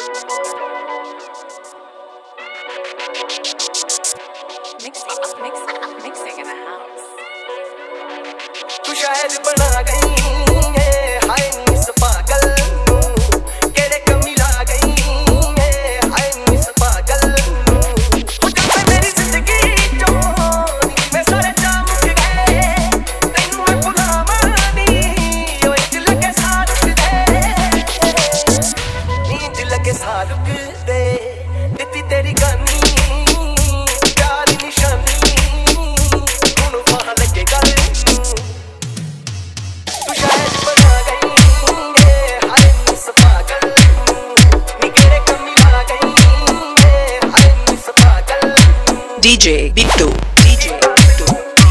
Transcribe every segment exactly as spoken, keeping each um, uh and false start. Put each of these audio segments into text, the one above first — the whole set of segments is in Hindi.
Mixing in the house. तू शायद बना गई है हाय नी इस पागल नू केड़े कमी ला गई है हाय नी इस पागल नू हो जाए मेरी जिंदगी चो मैं सारे जाम के गए तैनू मैं भुलावां नी ओए दिल के साथ दे नी दिल के साथ दे दित्ती तेरी गानी प्यार निशानी हुण फाह लगे गल D J Bittu, D J Bittu.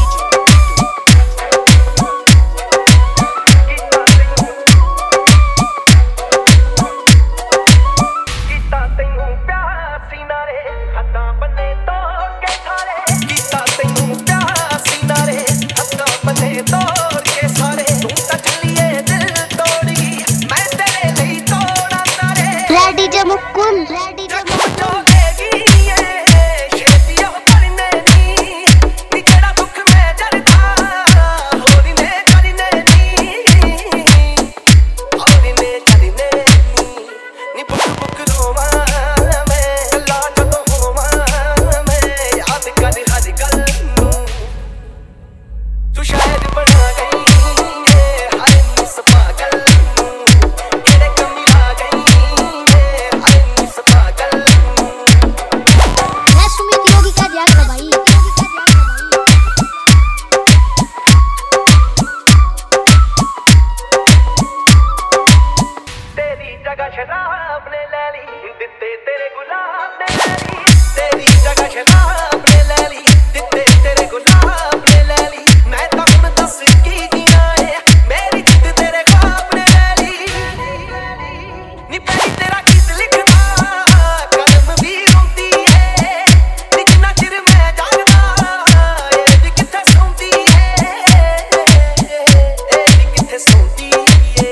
कीता तैनू प्यार सीना रे हत्थां बन्ने तोड़ के सारे कीता तैनू प्यार सीना रे हत्थां बन्ने तोड़ के सारे तू तां चलिए दिल तोड़ी मैं तेरे लिए तोड़ा सारे रेडी जे मुकुल रेडी जे मुकुल शराब ने ले ली दित्ते तेरे गुलाब ने ले ली तेरी जगह शराब ने ले ली दित्ते तेरे गुलाब ने ले ली मैं तो हुण दस की जीना है मेरी जिद तेरे ख्वाब ने ले ली नी पहली तेरा गीत लिखदा कलम भी रोंदी है नी जिन्ना चिर मैं जागदा ए दी किथे सौंदी है ए दी किथे सौंदी है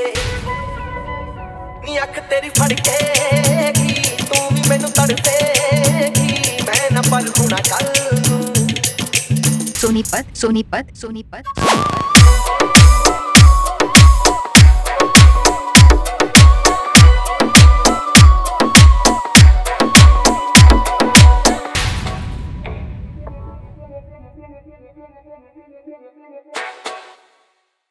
नी अख तेरी फड़ के तू भी मैनू तड़पेगी मैं ना पर हुणा कल सोनीपत सोनीपत सोनीपत सोनीपत